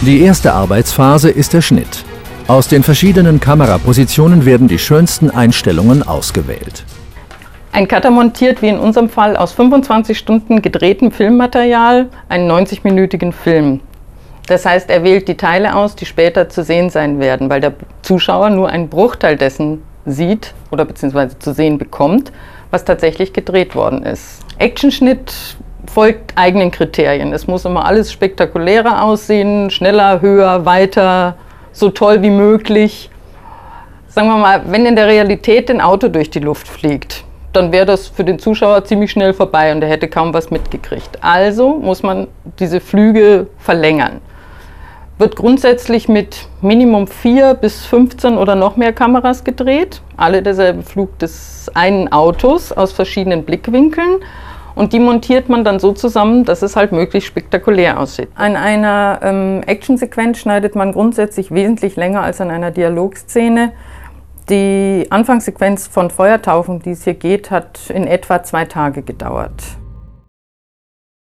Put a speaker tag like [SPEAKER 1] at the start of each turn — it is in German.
[SPEAKER 1] Die erste Arbeitsphase ist der Schnitt. Aus den verschiedenen Kamerapositionen werden die schönsten Einstellungen ausgewählt.
[SPEAKER 2] Ein Cutter montiert, wie in unserem Fall, aus 25 Stunden gedrehtem Filmmaterial einen 90-minütigen Film. Das heißt, er wählt die Teile aus, die später zu sehen sein werden, weil der Zuschauer nur einen Bruchteil dessen sieht oder beziehungsweise zu sehen bekommt, was tatsächlich gedreht worden ist. Actionschnitt folgt eigenen Kriterien. Es muss immer alles spektakulärer aussehen, schneller, höher, weiter, so toll wie möglich. Sagen wir mal, wenn in der Realität ein Auto durch die Luft fliegt, dann wäre das für den Zuschauer ziemlich schnell vorbei und er hätte kaum was mitgekriegt. Also muss man diese Flüge verlängern. Wird grundsätzlich mit Minimum 4 bis 15 oder noch mehr Kameras gedreht. Alle derselbe Flug des einen Autos aus verschiedenen Blickwinkeln. Und die montiert man dann so zusammen, dass es halt möglichst spektakulär aussieht. An einer Actionsequenz schneidet man grundsätzlich wesentlich länger als an einer Dialogszene. Die Anfangssequenz von Feuertaufen, um die es hier geht, hat in etwa 2 Tage gedauert.